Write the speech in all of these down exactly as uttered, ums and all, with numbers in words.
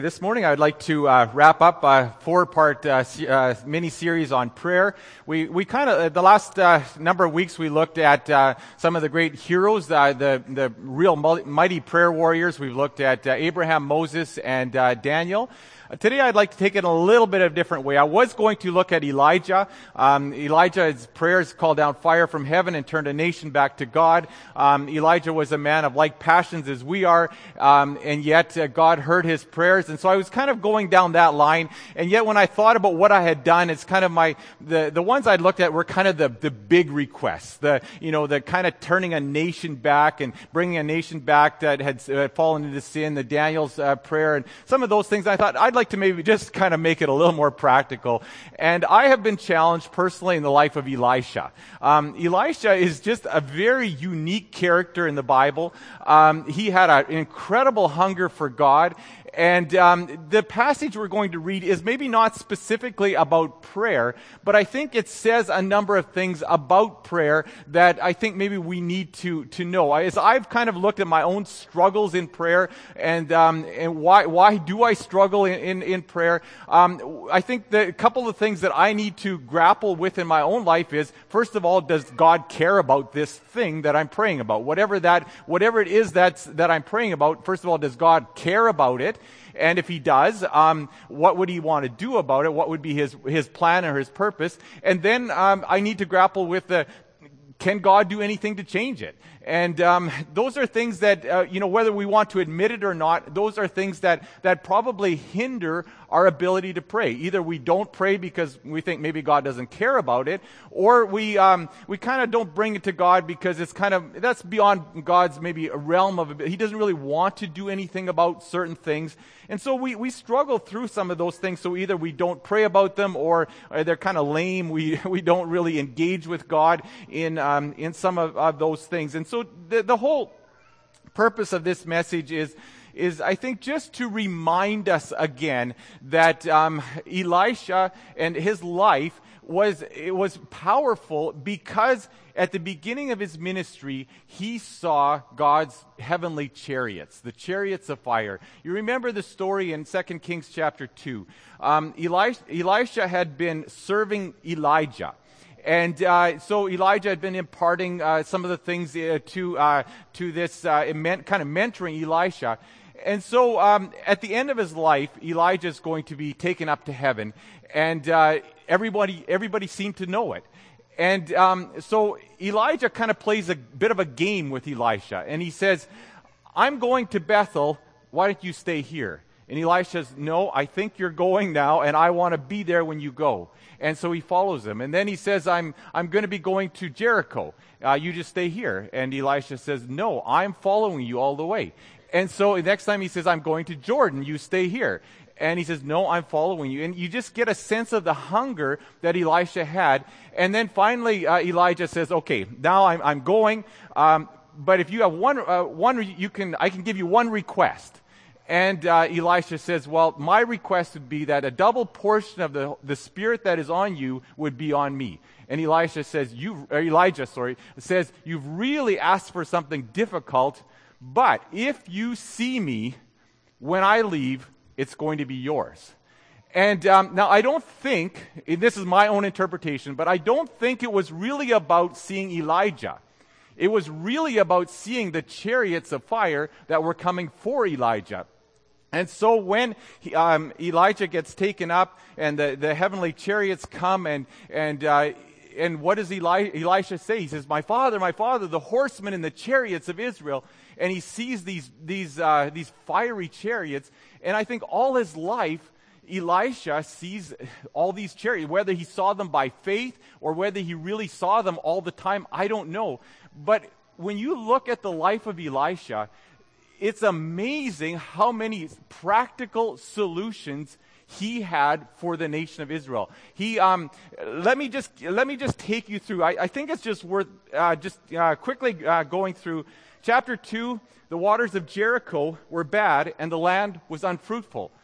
This morning, I'd like to uh, wrap up a four-part uh, se- uh, mini-series on prayer. We we kind of the last uh, number of weeks we looked at uh, some of the great heroes, uh, the the real mighty prayer warriors. We've looked at uh, Abraham, Moses, and uh, Daniel. Today, I'd like to take it in a little bit of a different way. I was going to look at Elijah. Um, Elijah's prayers called down fire from heaven and turned a nation back to God. Um, Elijah was a man of like passions as we are, um, and yet uh, God heard his prayers. And so I was kind of going down that line. And yet, when I thought about what I had done, it's kind of my the the ones I'd looked at were kind of the the big requests, the you know the kind of turning a nation back and bringing a nation back that had, had fallen into sin. The Daniel's uh, prayer and some of those things. I thought I'd like to maybe just kind of make it a little more practical. And I have been challenged personally in the life of Elisha. Um, Elisha is just a very unique character in the Bible. Um, he had an incredible hunger for God. And um, the passage we're going to read is maybe not specifically about prayer, but I think it says a number of things about prayer that I think maybe we need to to know. As I've kind of looked at my own struggles in prayer and um, and why why do I struggle in in, in prayer? Um, I think that a couple of things that I need to grapple with in my own life is, first of all, does God care about this thing that I'm praying about? Whatever that whatever it is that's that I'm praying about, first of all, does God care about it? And if he does, um, what would he want to do about it? What would be his his plan or his purpose? And then um, I need to grapple with the, can God do anything to change it? And um, those are things that, uh, you know, whether we want to admit it or not, those are things that, that probably hinder our ability to pray. Either we don't pray because we think maybe God doesn't care about it, or we um, we kind of don't bring it to God because it's kind of, that's beyond God's maybe a realm of it. He doesn't really want to do anything about certain things. And so we, we struggle through some of those things. So either we don't pray about them, or, or they're kind of lame. We we don't really engage with God in um, in some of, of those things. And so the, the whole purpose of this message is, is I think just to remind us again that um, Elisha and his life was it was powerful because at the beginning of his ministry, he saw God's heavenly chariots, the chariots of fire. You remember the story in Second Kings chapter two. Um, Elisha, Elisha had been serving Elijah. And uh, so Elijah had been imparting uh, some of the things uh, to uh, to this uh, immen- kind of mentoring Elisha. And so um, at the end of his life, Elijah is going to be taken up to heaven, and uh, everybody everybody seemed to know it. And um, so Elijah kind of plays a bit of a game with Elisha, and he says, "I'm going to Bethel. Why don't you stay here?" And Elisha says, "No, I think you're going now, and I want to be there when you go." And so he follows him. And then he says, I'm I'm going to be going to Jericho. Uh, you just stay here. And Elisha says, "No, I'm following you all the way." And so the next time he says, "I'm going to Jordan. You stay here." And he says, "No, I'm following you." And you just get a sense of the hunger that Elisha had. And then finally, uh, Elijah says, "Okay, now I'm I'm going. Um, but if you have one uh, one, you can I can give you one request." And uh, Elisha says, "Well, my request would be that a double portion of the the spirit that is on you would be on me." And Elisha says, "You or Elijah, sorry, says you've really asked for something difficult, but if you see me when I leave, it's going to be yours." And um, now I don't think, and this is my own interpretation, but I don't think it was really about seeing Elijah. It was really about seeing the chariots of fire that were coming for Elijah. And so when he, um, Elijah gets taken up and the, the heavenly chariots come, and and uh, and what does Eli- Elisha say? He says, "My father, my father, the horsemen and the chariots of Israel." And he sees these these uh, these fiery chariots, and I think all his life, Elisha sees all these chariots. Whether he saw them by faith or whether he really saw them all the time, I don't know. But when you look at the life of Elisha, it's amazing how many practical solutions he had for the nation of Israel. He, um, let me just let me just take you through. I, I think it's just worth uh, just uh, quickly uh, going through chapter two. The waters of Jericho were bad, and the land was unfruitful.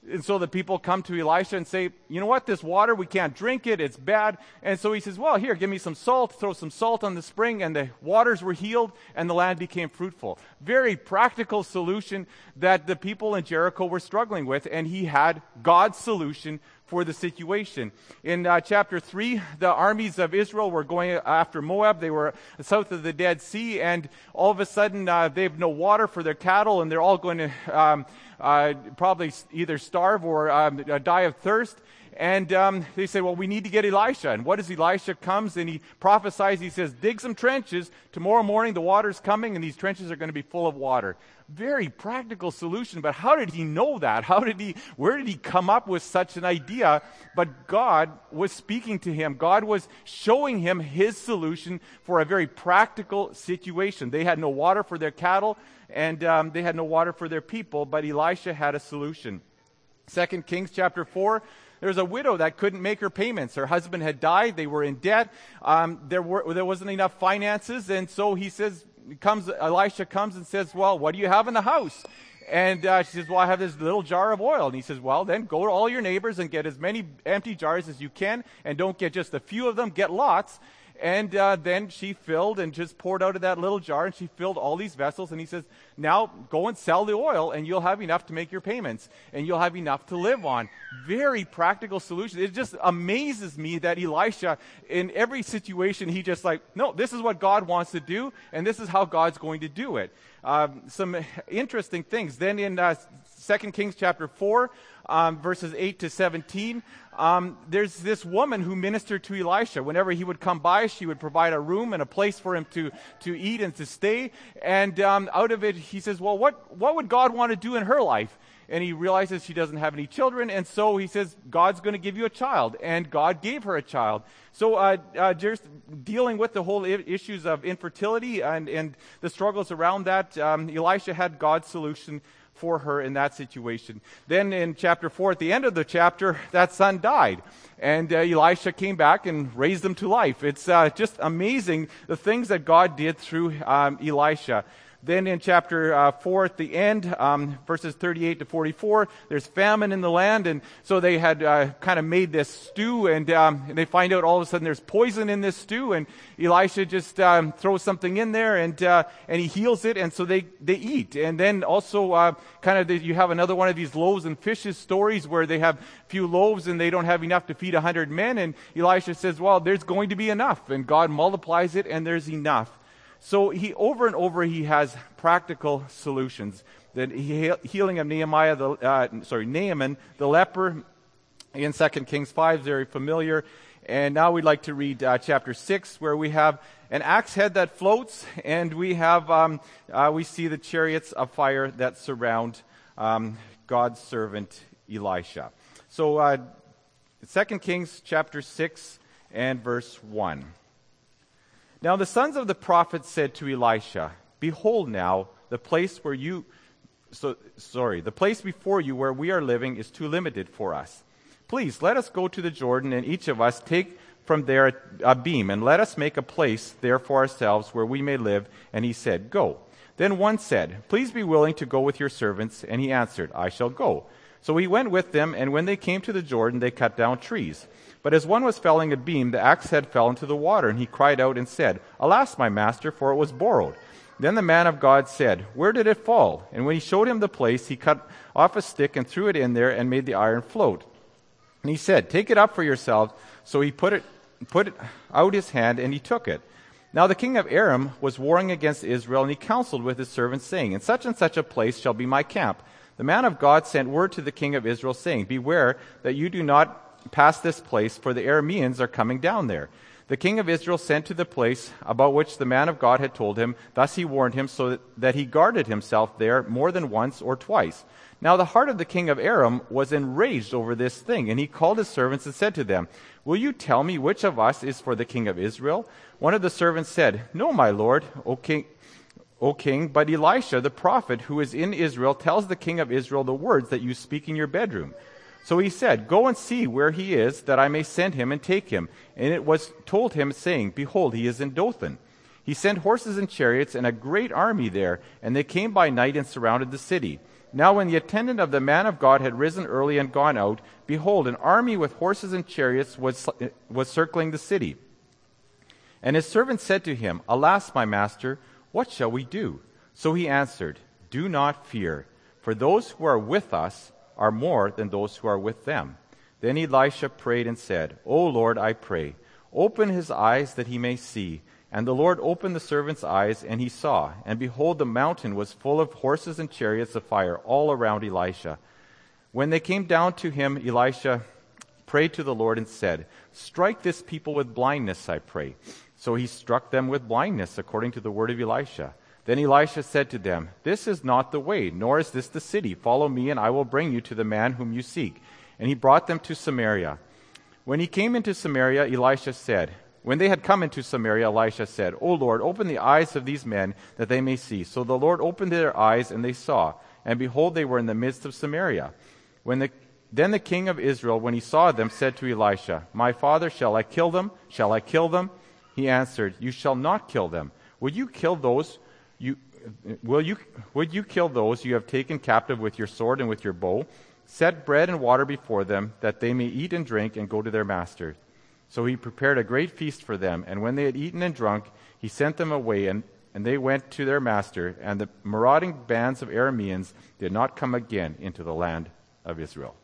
And so the people come to Elisha and say, you know what, this water, we can't drink it, it's bad. And so he says, well, here, give me some salt, throw some salt on the spring, and the waters were healed, and the land became fruitful. Very practical solution that the people in Jericho were struggling with, and he had God's solution for the situation. In uh, chapter three, the armies of Israel were going after Moab. They were south of the Dead Sea, and all of a sudden uh, they have no water for their cattle, and they're all going to um, uh, probably either starve or um, die of thirst. And um, they say, well, we need to get Elisha. And what does Elisha comes and he prophesies? He says, dig some trenches. Tomorrow morning the water's coming and these trenches are going to be full of water. Very practical solution, but how did he know that? How did he, where did he come up with such an idea? But God was speaking to him. God was showing him his solution for a very practical situation. They had no water for their cattle, and um, they had no water for their people, but Elisha had a solution. Second Kings chapter four, there was a widow that couldn't make her payments. Her husband had died. They were in debt. Um, there were there wasn't enough finances, and so he says, comes Elisha comes and says, well, what do you have in the house? And uh, she says, well, I have this little jar of oil. And he says, well, then go to all your neighbors and get as many empty jars as you can, and don't get just a few of them, get lots. And uh, then she filled and just poured out of that little jar, and she filled all these vessels. And he says, now go and sell the oil, and you'll have enough to make your payments, and you'll have enough to live on. Very practical solution. It just amazes me that Elisha, in every situation, he just like, no, this is what God wants to do, and this is how God's going to do it. Um, some interesting things. Then in uh, Second Kings chapter four, um, verses eight to seventeen, um, there's this woman who ministered to Elisha. Whenever he would come by, she would provide a room and a place for him to, to eat and to stay. And um, out of it, he says, well, what, what would God want to do in her life? And he realizes she doesn't have any children, and so he says, God's going to give you a child. And God gave her a child. So uh, uh, just dealing with the whole I- issues of infertility and, and the struggles around that, um, Elisha had God's solution for her in that situation. Then in chapter four, at the end of the chapter, that son died. And uh, Elisha came back and raised him to life. It's uh, just amazing the things that God did through um, Elisha. Then in chapter uh, four at the end, um, verses thirty-eight to forty-four, there's famine in the land, and so they had uh, kind of made this stew, and, um, and they find out all of a sudden there's poison in this stew, and Elisha just um, throws something in there, and uh, and he heals it, and so they, they eat. And then also uh, kind of the, you have another one of these loaves and fishes stories where they have few loaves and they don't have enough to feed a hundred men, and Elisha says, well, there's going to be enough, and God multiplies it, and there's enough. So he over and over he has practical solutions. The he, healing of Nehemiah, the uh, sorry Naaman, the leper, in Second Kings five, very familiar. And now we'd like to read uh, chapter six, where we have an axe head that floats, and we have um, uh, we see the chariots of fire that surround um, God's servant Elisha. So uh, Second Kings chapter six and verse one. Now the sons of the prophets said to Elisha, behold now, the place where you, so, sorry, the place before you where we are living is too limited for us. Please, let us go to the Jordan, and each of us take from there a, a beam, and let us make a place there for ourselves where we may live. And he said, go. Then one said, please be willing to go with your servants. And he answered, I shall go. So he went with them, and when they came to the Jordan, they cut down trees. But as one was felling a beam, the axe head fell into the water, and he cried out and said, alas, my master, for it was borrowed. Then the man of God said, where did it fall? And when he showed him the place, he cut off a stick and threw it in there and made the iron float. And he said, take it up for yourself. So he put it, put it out his hand, and he took it. Now the king of Aram was warring against Israel, and he counseled with his servants, saying, in such and such a place shall be my camp. The man of God sent word to the king of Israel, saying, beware that you do not pass this place, for the Arameans are coming down there. The king of Israel sent to the place about which the man of God had told him. Thus he warned him, so that, that he guarded himself there more than once or twice. Now the heart of the king of Aram was enraged over this thing, and he called his servants and said to them, will you tell me which of us is for the king of Israel? One of the servants said, no, my lord, O king, O king, but Elisha the prophet who is in Israel tells the king of Israel the words that you speak in your bedroom. So he said, go and see where he is, that I may send him and take him. And it was told him, saying, behold, he is in Dothan. He sent horses and chariots and a great army there, and they came by night and surrounded the city. Now when the attendant of the man of God had risen early and gone out, behold, an army with horses and chariots was, was circling the city. And his servant said to him, Alas, my master, what shall we do? So he answered, Do not fear, for those who are with us are more than those who are with them. Then Elisha prayed and said, O Lord, I pray, open his eyes that he may see. And the Lord opened the servant's eyes, and he saw. And behold, the mountain was full of horses and chariots of fire all around Elisha. When they came down to him, Elisha prayed to the Lord and said, Strike this people with blindness, I pray. So he struck them with blindness, according to the word of Elisha. Then Elisha said to them, This is not the way, nor is this the city. Follow me, and I will bring you to the man whom you seek. And he brought them to Samaria. When he came into Samaria, Elisha said, When they had come into Samaria, Elisha said, O Lord, open the eyes of these men, that they may see. So the Lord opened their eyes, and they saw. And behold, they were in the midst of Samaria. When the, then the king of Israel, when he saw them, said to Elisha, My father, shall I kill them? Shall I kill them? He answered, You shall not kill them. Would you kill those you will you would you kill those you have taken captive with your sword and with your bow? Set bread and water before them, that they may eat and drink and go to their master. So he prepared a great feast for them, and when they had eaten and drunk, he sent them away, and, and they went to their master, and the marauding bands of Arameans did not come again into the land of Israel.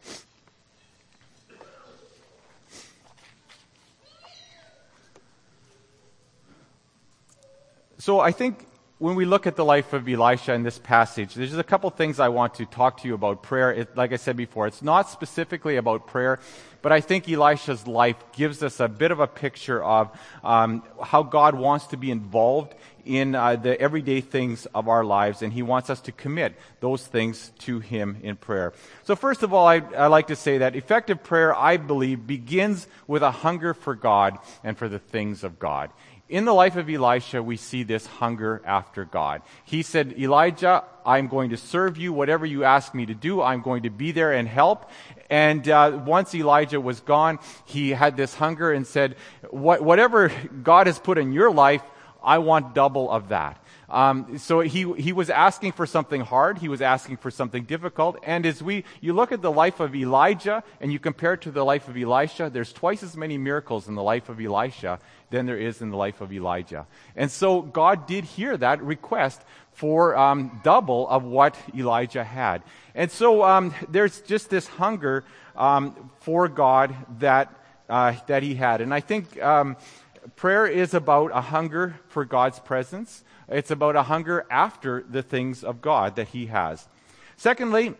So I think when we look at the life of Elisha in this passage, there's just a couple things I want to talk to you about prayer. It, like I said before, it's not specifically about prayer, but I think Elisha's life gives us a bit of a picture of um, how God wants to be involved in uh, the everyday things of our lives, and he wants us to commit those things to him in prayer. So first of all, I, I like to say that effective prayer, I believe, begins with a hunger for God and for the things of God. In the life of Elisha, we see this hunger after God. He said, Elijah, I'm going to serve you. Whatever you ask me to do, I'm going to be there and help. And uh, once Elijah was gone, he had this hunger and said, what, whatever God has put in your life, I want double of that. Um, so he he was asking for something hard. He was asking for something difficult. And as we you look at the life of Elijah and you compare it to the life of Elisha, there's twice as many miracles in the life of Elisha than there is in the life of Elijah. And so God did hear that request for um, double of what Elijah had. And so um, there's just this hunger um, for God that uh, that he had. And I think um, prayer is about a hunger for God's presence. It's about a hunger after the things of God that he has. Secondly,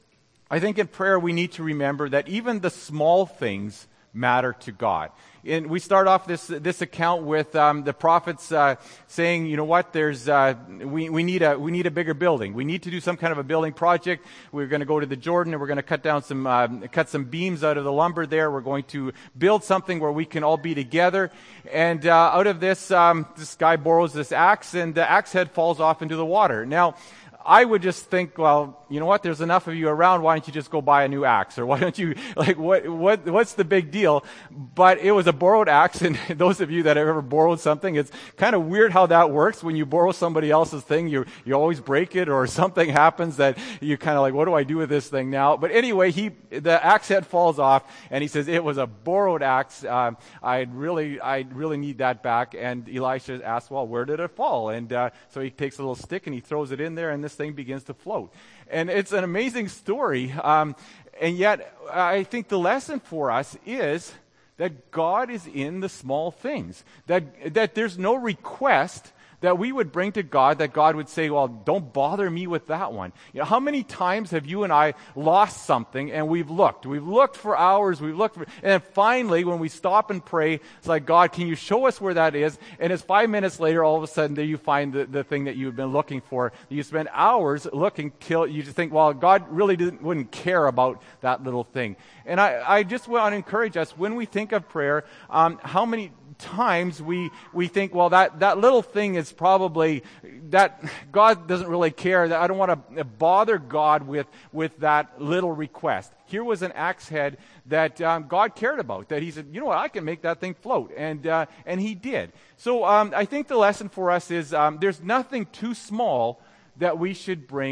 I think in prayer we need to remember that even the small things matter to God. And we start off this this account with um, the prophets uh, saying, you know what, there's uh, we we need a we need a bigger building. We need to do some kind of a building project. We're going to go to the Jordan and we're going to cut down some uh, cut some beams out of the lumber there. We're going to build something where we can all be together. And uh, out of this, um, this guy borrows this axe, and the axe head falls off into the water. Now, I would just think, well, you know what, there's enough of you around, why don't you just go buy a new axe? Or why don't you, like, what, what, what's the big deal? But it was a borrowed axe, and those of you that have ever borrowed something, it's kind of weird how that works. When you borrow somebody else's thing, you, you always break it, or something happens that you kind of like, what do I do with this thing now? But anyway, he, the axe head falls off, and he says, it was a borrowed axe. Um, I'd really, I really need that back. And Elisha asks, well, where did it fall? And, uh, so he takes a little stick and he throws it in there, and this thing begins to float. And it's an amazing story. Um, and yet, I think the lesson for us is that God is in the small things. That, that there's no request that we would bring to God that God would say, well, don't bother me with that one. You know, how many times have you and I lost something and we've looked? We've looked for hours, we've looked for, and then finally when we stop and pray, it's like, God, can you show us where that is? And it's five minutes later, all of a sudden, there you find the, the thing that you've been looking for. You spend hours looking till you just think, well, God really didn't, wouldn't care about that little thing. And I, I just want to encourage us, when we think of prayer, um, how many times we we think, well, that that little thing is probably that God doesn't really care, that I don't want to bother God with with that little request. Here was an axe head that um, God cared about, that he said, you know what, I can make that thing float, and uh, and he did. So um, I think the lesson for us is um, there's nothing too small that we should bring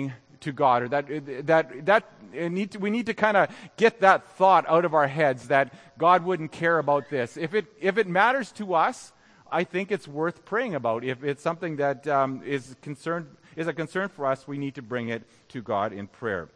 to God, or that that that need to, we need to kind of get that thought out of our heads that God wouldn't care about this. If it if it matters to us, I think it's worth praying about. If it's something that um, is concerned is a concern for us, we need to bring it to God in prayer.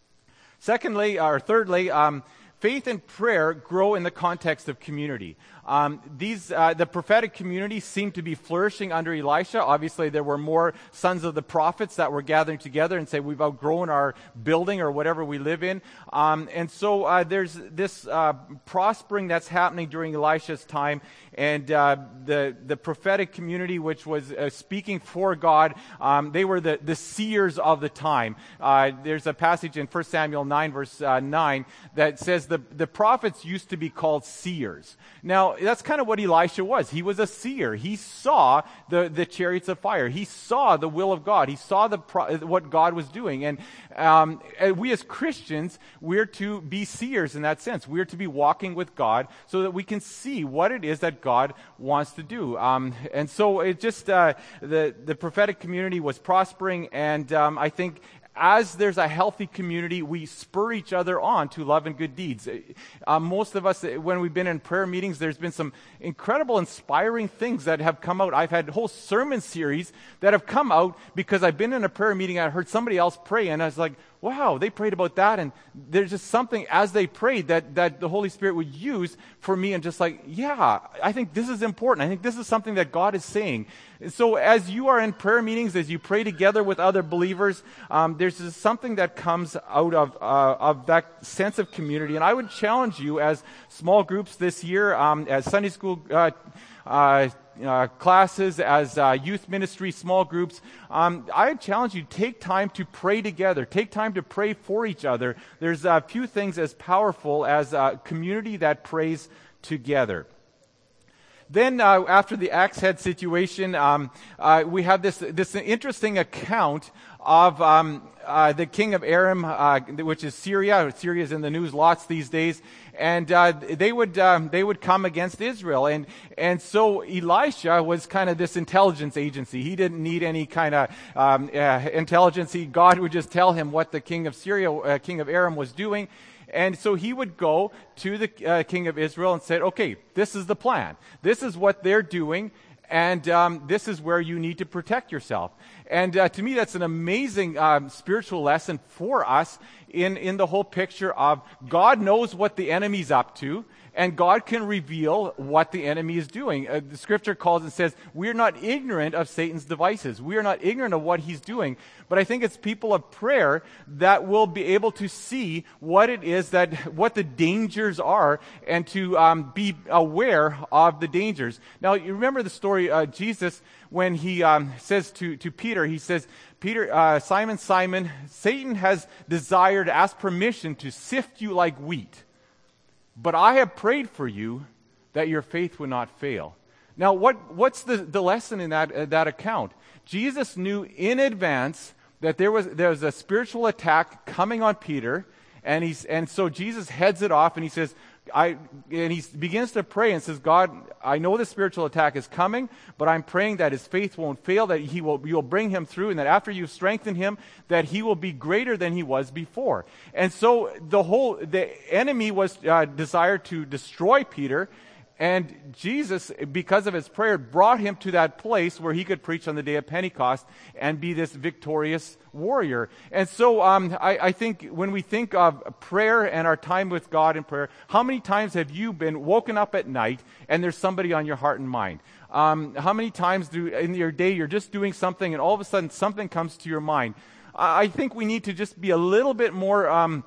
Secondly, or thirdly, um, faith and prayer grow in the context of community. Um, these, uh, the prophetic community seemed to be flourishing under Elisha. Obviously, there were more sons of the prophets that were gathering together and say, we've outgrown our building or whatever we live in. Um, and so uh, there's this uh, prospering that's happening during Elisha's time. And uh, the the prophetic community, which was uh, speaking for God, um, they were the, the seers of the time. Uh, there's a passage in First Samuel nine, verse uh, nine, that says the, the prophets used to be called seers. Now, that's kind of what Elisha was. He was a seer. He saw the, the chariots of fire. He saw the will of God. He saw the pro- what God was doing. And, um, and we as Christians, we're to be seers in that sense. We're to be walking with God so that we can see what it is that God wants to do. Um, and so it just, uh, the, the prophetic community was prospering, and um, I think as there's a healthy community, we spur each other on to love and good deeds. Uh, most of us, when we've been in prayer meetings, there's been some incredible, inspiring things that have come out. I've had whole sermon series that have come out because I've been in a prayer meeting and I heard somebody else pray, and I was like, wow, they prayed about that, and there's just something as they prayed that, that the Holy Spirit would use for me, and just like, yeah, I think this is important. I think this is something that God is saying. So as you are in prayer meetings, as you pray together with other believers, um, there's just something that comes out of uh, of that sense of community. And I would challenge you as small groups this year, um, as Sunday school uh, uh, Uh, classes, as uh, youth ministry, small groups, um, I challenge you, take time to pray together. Take time to pray for each other. There's a few things as powerful as a community that prays together. Then uh, after the axe head situation, um, uh, we have this this interesting account of um, uh, the king of Aram, uh, which is Syria. Syria is in the news lots these days, and uh, they would um, they would come against Israel, and and so Elisha was kind of this intelligence agency. He didn't need any kind of um, uh, intelligence. He, God would just tell him what the king of Syria, uh, king of Aram, was doing. And so he would go to the uh, king of Israel and say, okay, this is the plan. This is what they're doing, and um, this is where you need to protect yourself. And uh, to me, that's an amazing um, spiritual lesson for us in, in the whole picture of God knows what the enemy's up to, and God can reveal what the enemy is doing. Uh, the scripture calls and says, we're not ignorant of Satan's devices. We are not ignorant of what he's doing. But I think it's people of prayer that will be able to see what it is that, what the dangers are, and to um, be aware of the dangers. Now, you remember the story, uh, Jesus, when he um, says to, to Peter, he says, Peter, uh, Simon, Simon, Satan has desired, asked permission to sift you like wheat. But I have prayed for you that your faith would not fail. Now, what, what's the, the lesson in that, uh, that account? Jesus knew in advance that there was, there was a spiritual attack coming on Peter, and he's, and so Jesus heads it off, and he says, I, and he begins to pray and says, God, I know the spiritual attack is coming, but I'm praying that his faith won't fail, that he will, you will bring him through, and that after you've strengthened him, that he will be greater than he was before. And so the whole, the enemy was uh, desired to destroy Peter, and Jesus, because of his prayer, brought him to that place where he could preach on the day of Pentecost and be this victorious warrior. And so um, I, I think when we think of prayer and our time with God in prayer, how many times have you been woken up at night and there's somebody on your heart and mind? Um, how many times do in your day you're just doing something and all of a sudden something comes to your mind? I, I think we need to just be a little bit more Um,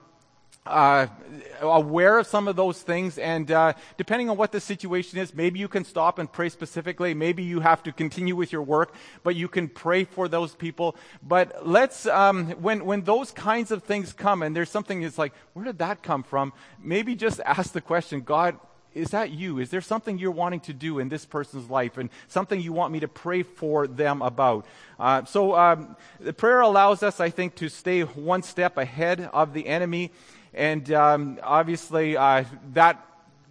Uh, aware of some of those things, and uh, depending on what the situation is, maybe you can stop and pray specifically. Maybe you have to continue with your work, but you can pray for those people. But let's, um, when when those kinds of things come, and there's something that's like, where did that come from? Maybe just ask the question, God, is that you? Is there something you're wanting to do in this person's life, and something you want me to pray for them about? Uh, so um, the prayer allows us, I think, to stay one step ahead of the enemy. And um, obviously, uh, that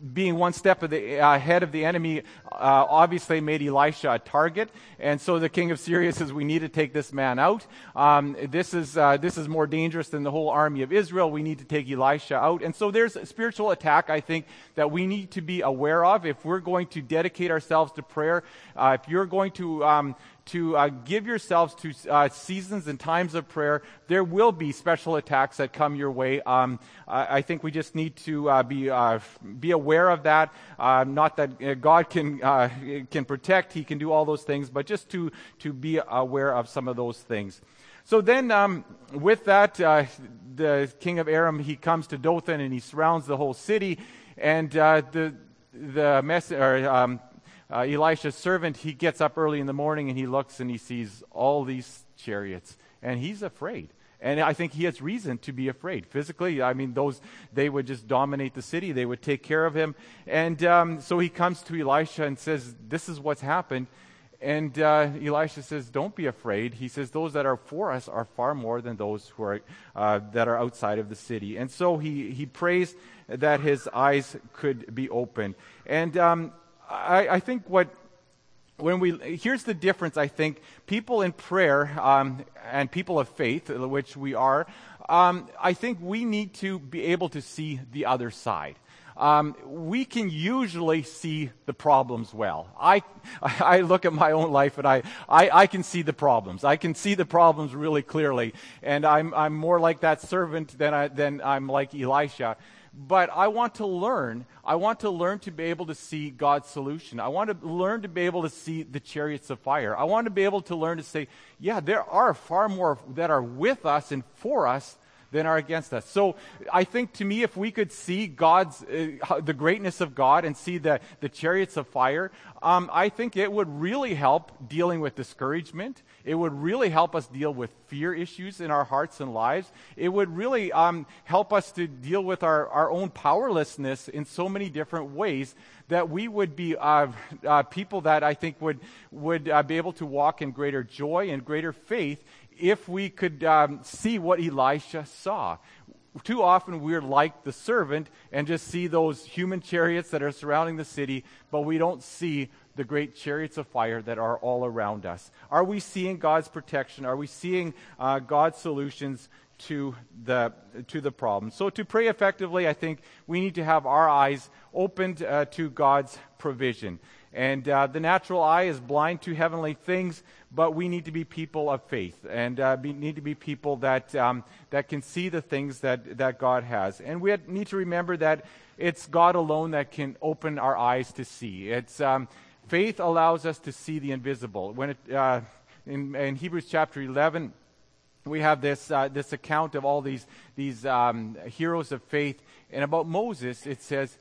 being one step of the, uh, ahead of the enemy, uh, obviously made Elisha a target. And so the king of Syria says, we need to take this man out. Um, this is uh, this is more dangerous than the whole army of Israel. We need to take Elisha out. And so there's a spiritual attack, I think, that we need to be aware of if we're going to dedicate ourselves to prayer. Uh, if you're going to... Um, to uh, give yourselves to uh, seasons and times of prayer, there will be special attacks that come your way. Um, I, I think we just need to uh, be uh, be aware of that. Uh, not that uh, God can uh, can protect, He can do all those things, but just to to be aware of some of those things. So then, um, with that, uh, the king of Aram, he comes to Dothan and he surrounds the whole city, and uh, the the mess or. Um, Uh, Elisha's servant, he gets up early in the morning and he looks and he sees all these chariots, and he's afraid. And I think he has reason to be afraid. Physically, I mean, those they would just dominate the city. They would take care of him. And um, so he comes to Elisha and says, this is what's happened. And uh, Elisha says, don't be afraid. He says, those that are for us are far more than those who are uh, that are outside of the city. And so he, he prays that his eyes could be opened. And um I, I think what, when we, here's the difference, I think. People in prayer um, and people of faith, which we are, um, I think we need to be able to see the other side. Um, we can usually see the problems well. I, I look at my own life and I, I, I can see the problems. I can see the problems really clearly. And I'm, I'm more like that servant than, I, than I'm like Elisha. But I want to learn. I want to learn to be able to see God's solution. I want to learn to be able to see the chariots of fire. I want to be able to learn to say, yeah, there are far more that are with us and for us than are against us. So I think, to me, if we could see God's, uh, the greatness of God and see the, the chariots of fire, um, I think it would really help dealing with discouragement. It would really help us deal with fear issues in our hearts and lives. It would really um, help us to deal with our, our own powerlessness in so many different ways, that we would be uh, uh, people that I think would, would uh, be able to walk in greater joy and greater faith if we could um, see what Elisha saw. Too often we're like the servant and just see those human chariots that are surrounding the city, but we don't see the great chariots of fire that are all around us. Are we seeing God's protection? Are we seeing uh, God's solutions to the to the problem? So to pray effectively, I think we need to have our eyes opened uh, to God's provision. And uh, the natural eye is blind to heavenly things, but we need to be people of faith, and uh, be, need to be people that um, that can see the things that, that God has. And we need to remember that it's God alone that can open our eyes to see. It's um, faith allows us to see the invisible. When it, uh, in, in Hebrews chapter eleven, we have this uh, this account of all these these um, heroes of faith, and about Moses, it says.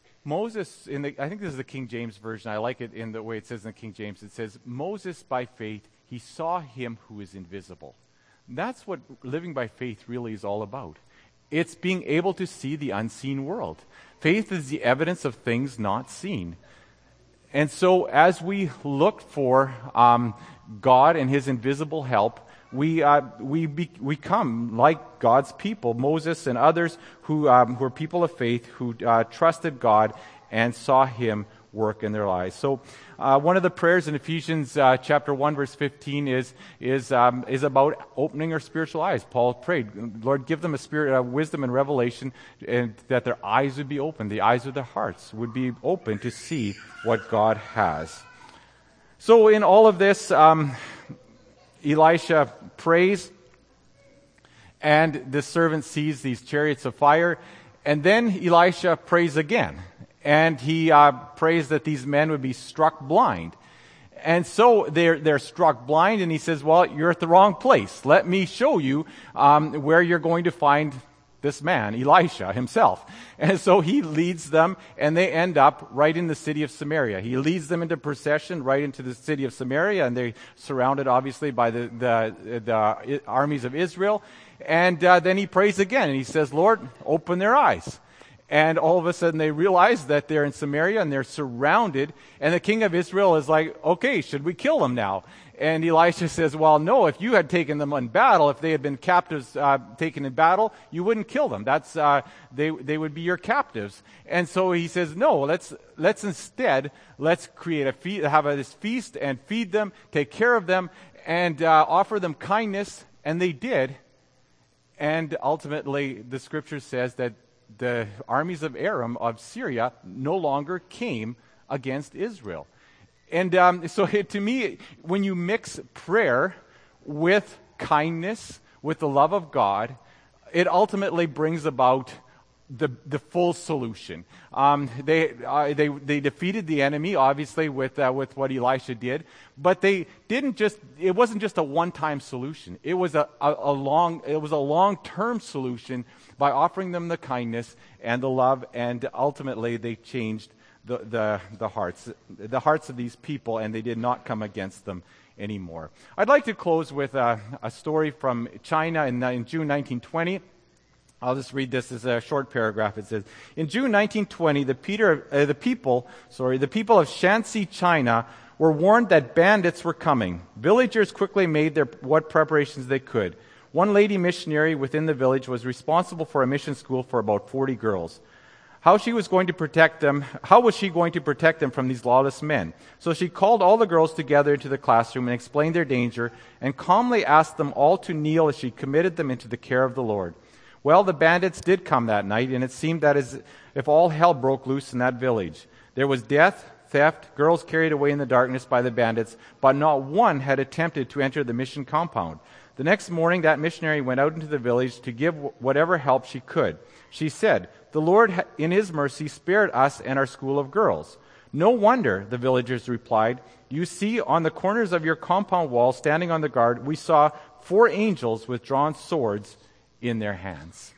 Moses, in the, I think this is the King James Version. I like it in the way it says in the King James. It says, Moses, by faith, he saw him who is invisible. That's what living by faith really is all about. It's being able to see the unseen world. Faith is the evidence of things not seen. And so as we look for um, God and his invisible help, we uh, we be, we come like God's people, Moses and others who um, who are people of faith, who uh, trusted God and saw him work in their lives. So uh, one of the prayers in Ephesians uh, chapter one verse fifteen is is um, is about opening our spiritual eyes. Paul prayed, Lord, give them a spirit of wisdom and revelation, and that their eyes would be open, the eyes of their hearts would be open to see what God has. So in all of this, um, Elisha prays, and the servant sees these chariots of fire, and then Elisha prays again, and he uh, prays that these men would be struck blind. And so they're they're struck blind, and he says, well, you're at the wrong place. Let me show you um, where you're going to find this man, Elisha himself. And so he leads them, and they end up right in the city of Samaria. He leads them into procession right into the city of Samaria, and they're surrounded, obviously, by the, the, the armies of Israel. And uh, then he prays again, and he says, Lord, open their eyes. And all of a sudden they realize that they're in Samaria, and they're surrounded, and the king of Israel is like, okay, should we kill them now? And Elisha says, well, no, if you had taken them in battle, if they had been captives uh, taken in battle, you wouldn't kill them. That's uh, they they would be your captives. And so he says, no, let's let's instead let's create a feast, have a, this feast and feed them, take care of them, and uh, offer them kindness. And they did. And ultimately, the scripture says that the armies of Aram of Syria no longer came against Israel. And um, so it, to me, when you mix prayer with kindness, with the love of God, it ultimately brings about the the full solution. Um, they uh, they they defeated the enemy, obviously, with uh, with what Elisha did, but they didn't just. It wasn't just a one-time solution. It was a, a, a long. It was a long-term solution by offering them the kindness and the love, and ultimately they changed the the the hearts the hearts of these people, and they did not come against them anymore. I'd like to close with a, a story from China in, in June nineteen twenty. I'll just read this as a short paragraph. It says, in June nineteen twenty, the, Peter, uh, the people, sorry, the people of Shanxi, China, were warned that bandits were coming. Villagers quickly made their what preparations they could. One lady missionary within the village was responsible for a mission school for about forty girls. How she was going to protect them, how was she going to protect them from these lawless men? So she called all the girls together into the classroom and explained their danger, and calmly asked them all to kneel as she committed them into the care of the Lord. Well, the bandits did come that night, and it seemed that as if all hell broke loose in that village. There was death, theft, girls carried away in the darkness by the bandits, but not one had attempted to enter the mission compound. The next morning, that missionary went out into the village to give whatever help she could. She said, "The Lord, in His mercy, spared us and our school of girls." "No wonder," the villagers replied. "You see, on the corners of your compound wall, standing on the guard, we saw four angels with drawn swords in their hands."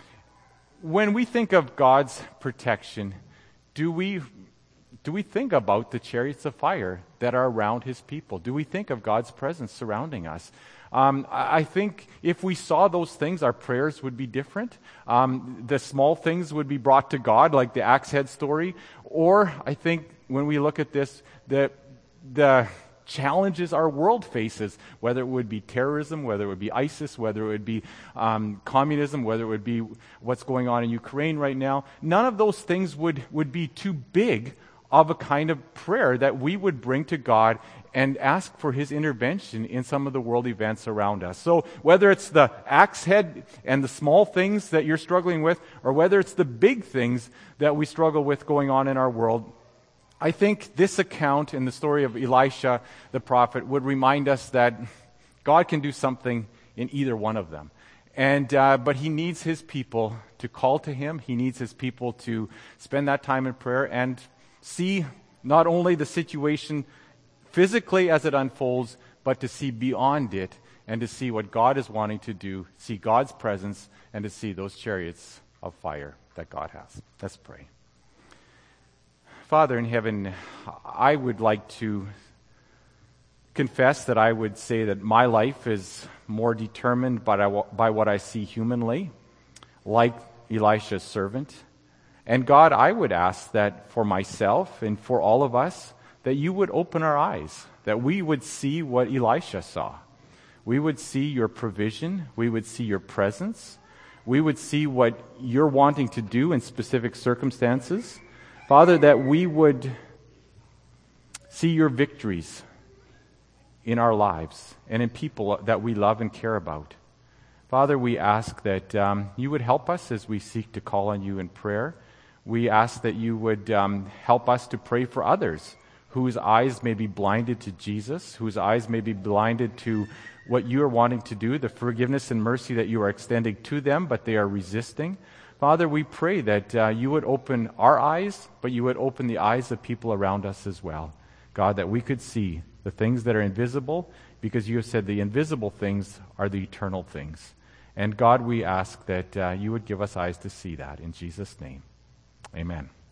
When we think of God's protection, do we do we think about the chariots of fire that are around His people? Do we think of God's presence surrounding us? Um, I think if we saw those things, our prayers would be different. Um, the small things would be brought to God, like the axe head story. Or I think when we look at this, the the challenges our world faces, whether it would be terrorism, whether it would be ISIS, whether it would be um, communism, whether it would be what's going on in Ukraine right now, none of those things would, would be too big of a kind of prayer that we would bring to God and ask for His intervention in some of the world events around us. So whether it's the axe head and the small things that you're struggling with, or whether it's the big things that we struggle with going on in our world, I think this account in the story of Elisha, the prophet, would remind us that God can do something in either one of them. And uh, but He needs His people to call to Him. He needs His people to spend that time in prayer and see not only the situation physically as it unfolds, but to see beyond it and to see what God is wanting to do, see God's presence, and to see those chariots of fire that God has. Let's pray. Father in heaven, I would like to confess that I would say that my life is more determined by, by what I see humanly, like Elisha's servant. And God, I would ask that for myself and for all of us, that you would open our eyes, that we would see what Elisha saw. We would see your provision. We would see your presence. We would see what you're wanting to do in specific circumstances. Father, that we would see your victories in our lives and in people that we love and care about. Father, we ask that um, you would help us as we seek to call on you in prayer. We ask that you would um, help us to pray for others whose eyes may be blinded to Jesus, whose eyes may be blinded to what you are wanting to do, the forgiveness and mercy that you are extending to them, but they are resisting. Father, we pray that uh, you would open our eyes, but you would open the eyes of people around us as well. God, that we could see the things that are invisible, because you have said the invisible things are the eternal things. And God, we ask that uh, you would give us eyes to see that. In Jesus' name, amen.